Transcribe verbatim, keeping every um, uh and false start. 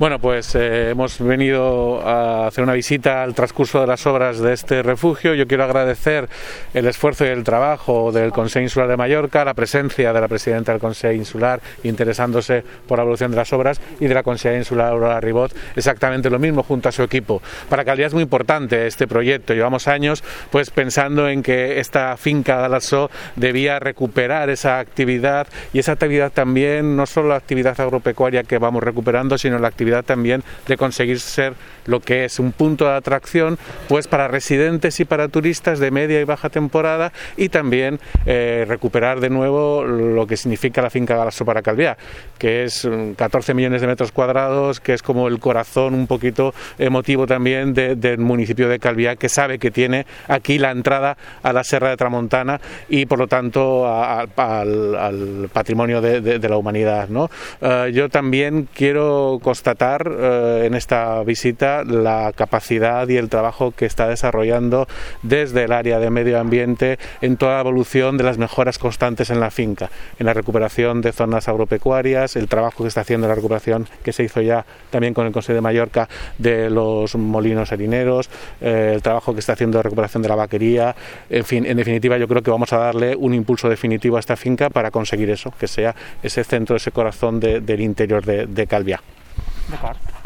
Bueno, pues eh, hemos venido a hacer una visita al transcurso de las obras de este refugio. Yo quiero agradecer el esfuerzo y el trabajo del Consell Insular de Mallorca, la presencia de la presidenta del Consell Insular interesándose por la evolución de las obras y de la consellera insular Aurora Ribot exactamente lo mismo junto a su equipo. Para Calviá es muy importante este proyecto. Llevamos años pues pensando en que esta finca de Alassó debía recuperar esa actividad y esa actividad también, no solo la actividad agropecuaria que vamos recuperando, sino la actividad también de conseguir ser lo que es un punto de atracción pues para residentes y para turistas de media y baja temporada, y también eh, recuperar de nuevo lo que significa la finca de Alassó para Calviá, que es catorce millones de metros cuadrados, que es como el corazón un poquito emotivo también de, del municipio de Calviá, que sabe que tiene aquí la entrada a la Serra de Tramontana y por lo tanto a, a, al, al patrimonio de, de, de la humanidad, ¿no? Uh, yo también quiero constatar uh, en esta visita la capacidad y el trabajo que está desarrollando desde el área de medio ambiente en toda la evolución de las mejoras constantes en la finca, en la recuperación de zonas agropecuarias, el trabajo que está haciendo la recuperación que se hizo ya también con el Consell de Mallorca de los molinos harineros, eh, el trabajo que está haciendo de recuperación de la vaquería. En fin, en definitiva yo creo que vamos a darle un impulso definitivo a esta finca para conseguir eso, que sea ese centro, ese corazón de, del interior de, de Calviá. D'acord.